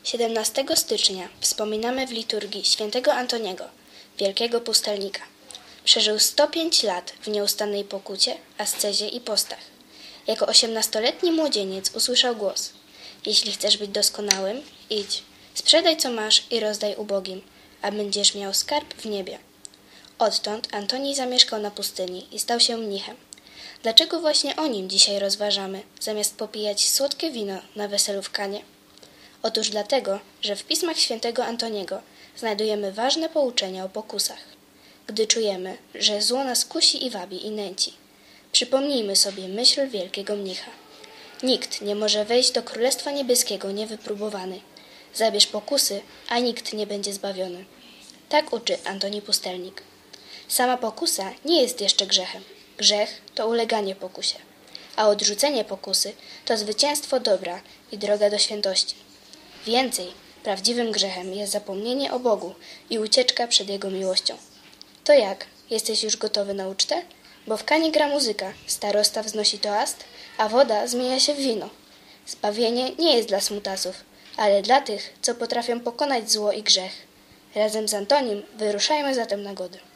17 stycznia wspominamy w liturgii świętego Antoniego, wielkiego pustelnika. Przeżył 105 lat w nieustannej pokucie, ascezie i postach. Jako 18-letni młodzieniec usłyszał głos: jeśli chcesz być doskonałym, idź, sprzedaj co masz i rozdaj ubogim, a będziesz miał skarb w niebie. Odtąd Antoni zamieszkał na pustyni i stał się mnichem. Dlaczego właśnie o nim dzisiaj rozważamy, zamiast popijać słodkie wino na weselu w Kanie? Otóż dlatego, że w pismach świętego Antoniego znajdujemy ważne pouczenia o pokusach. Gdy czujemy, że zło nas kusi i wabi i nęci, przypomnijmy sobie myśl wielkiego mnicha. Nikt nie może wejść do Królestwa Niebieskiego niewypróbowany. Zabierz pokusy, a nikt nie będzie zbawiony. Tak uczy Antoni Pustelnik. Sama pokusa nie jest jeszcze grzechem. Grzech to uleganie pokusie, a odrzucenie pokusy to zwycięstwo dobra i droga do świętości. Więcej, prawdziwym grzechem jest zapomnienie o Bogu i ucieczka przed Jego miłością. To jak? Jesteś już gotowy na ucztę? Bo w Kanie gra muzyka, starosta wznosi toast, a woda zmienia się w wino. Zbawienie nie jest dla smutasów, ale dla tych, co potrafią pokonać zło i grzech. Razem z Antonim wyruszajmy zatem na gody.